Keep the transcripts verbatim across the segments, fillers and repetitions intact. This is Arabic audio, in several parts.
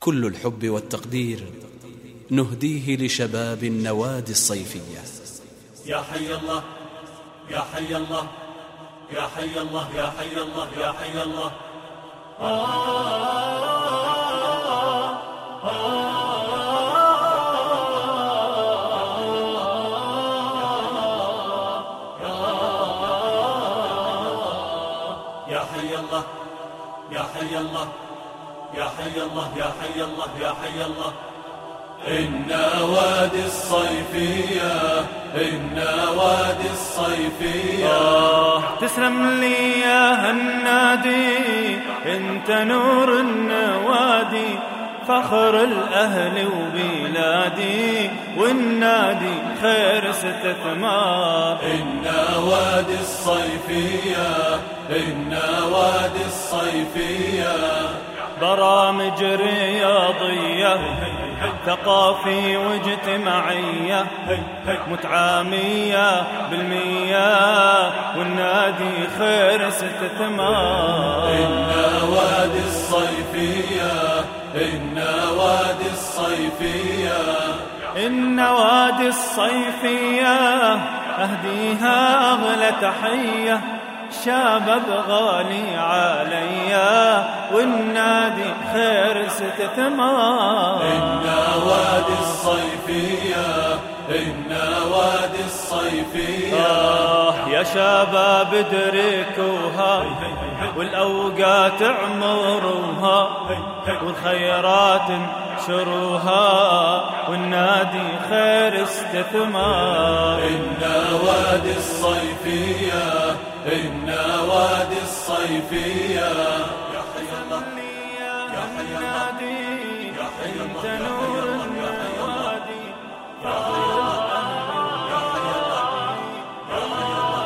كل الحب والتقدير نهديه لشباب النوادي الصيفية. يا حي الله يا حي الله يا حي الله يا حي الله يا حي الله. يا حي الله يا حي الله يا حي الله يا حي الله يا حي الله. النوادي الصيفية النوادي الصيفية. تسلم لي يا هالنادي انت نور النوادي فخر الأهل وبلادي والنادي خير استثمار. النوادي الصيفية النوادي الصيفية. برامج رياضية ثقافي واجتماعية متعامية بالمية والنادي خير استثمار. النوادي الصيفية النوادي الصيفية. النوادي الصيفية أهديها أغلى تحية شباب غالي عليا والنادي خير استثمار. النوادي الصيفية النوادي الصيفية. يا شباب ادركوها والأوقات عمروها والخيرات انشروها والنادي خير استثمار. النوادي الصيفية النوادي الصيفية. يا حي الله يا حي الله يا حي الله يا نور النوادي يا حي الله يا حي الله يا حي الله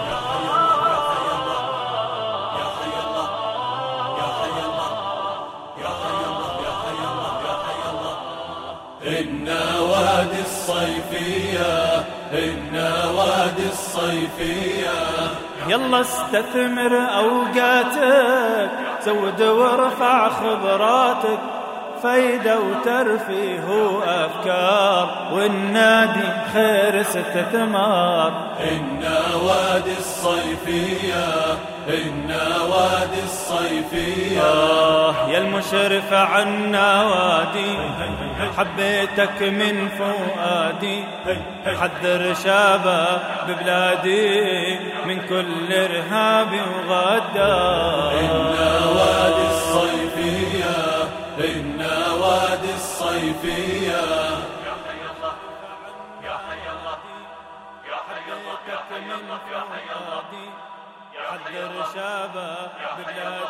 يا حي الله يا حي الله يا حي الله يا حي الله يا حي الله. النوادي الصيفية النوادي الصيفية. يلا استثمر أوقاتك زود وارفع خبراتك فايدة وترفيه وأفكار والنادي خير استثمار. النوادي الصيفية النوادي الصيفية. يا المشرف عن النوادي حبيتك من فؤادي حذر شباب ببلادي من كل إرهاب وغدار. النوادي الصيفية النوادي الصيفية. يا حي الله يا حي الله يا حي الله يا حي الله يا حي الله. حذر شباب ببلادي